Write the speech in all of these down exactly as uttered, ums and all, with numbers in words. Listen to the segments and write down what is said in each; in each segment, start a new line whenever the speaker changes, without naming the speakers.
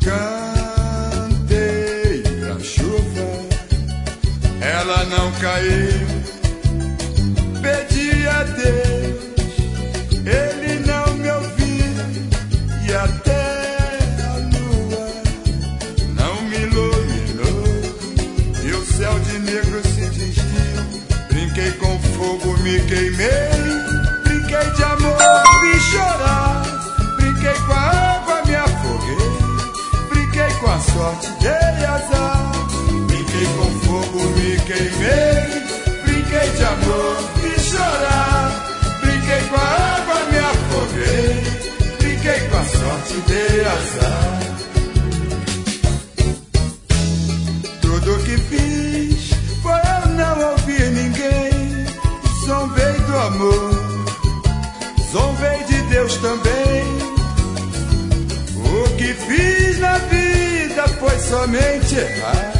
Cantei pra chuva, ela não caiu. Pedi a Deus, ele não me ouviu. E até a lua não me iluminou. E o céu de negro se tingiu. Brinquei com fogo, me queimei. Brinquei de amor, vi chorar. Brinquei com a água, me afoguei. Brinquei com a sorte, dei azar. Brinquei com fogo, me queimei. Brinquei de amor, vi chorar. Brinquei com a água, me afoguei. Brinquei com a sorte, dei azar. Tudo que fiz foi eu não ouvir ninguém. Zombei do amor, zombei de Deus também. O que fiz na vida foi somente errar.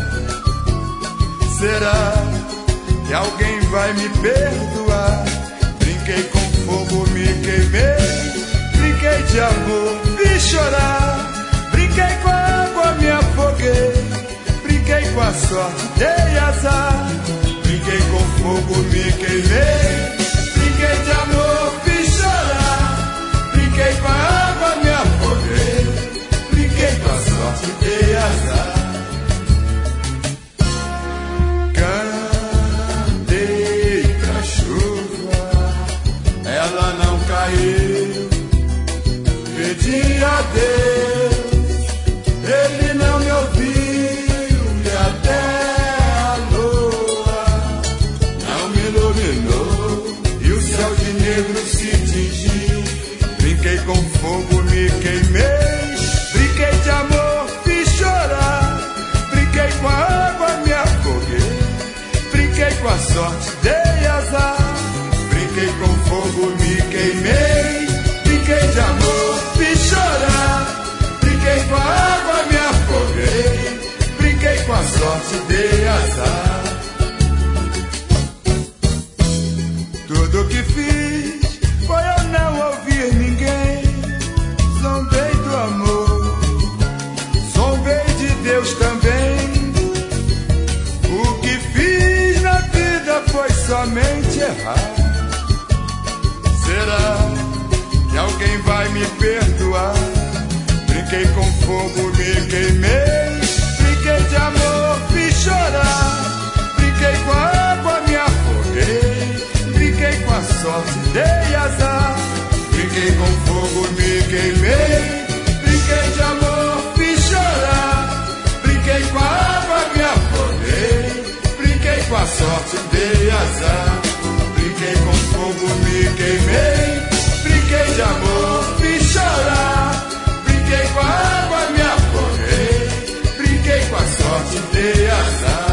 Será que alguém vai me perdoar? Brinquei com fogo, me queimei. Brinquei de amor, vi chorar. Brinquei com a água, me afoguei. Brinquei com a sorte, dei azar. Brinquei com fogo, me queimei. Brinquei de amor, vi chorar. Brinquei com a água, me afoguei. Brinquei com a sorte, dei azar. Cantei pra chuva, ela não caiu. Pedi a Deus, ele não me ouviu. E até a lua não me iluminou. E o céu de negro se tingiu. Brinquei com fogo, me queimei. Brinquei de amor, fiz chorar. Brinquei com a água, me afoguei. Brinquei com a sorte, dei azar. Brinquei com fogo, me queimei. Brinquei de amor, fiz chorar. Brinquei com a água, me afoguei. Brinquei com a sorte, dei azar. Tudo que fiz foi eu não ouvir ninguém. Zombei do amor, zombei de Deus também. O que fiz na vida foi somente errar. Será que alguém vai me perdoar? Brinquei com fogo, me queimei. Brinquei de amor, fiz chorar. Brinquei com a água, me afoguei. Brinquei com a sorte, dei azar. Brinquei com fogo, me queimei. Brinquei de amor, fiz chorar. Brinquei com a água, me afoguei. Brinquei com a sorte, dei azar. Brinquei com fogo, me queimei. Brinquei de amor, fiz chorar. Brinquei com a água, me afoguei. Brinquei com a sorte, dei azar.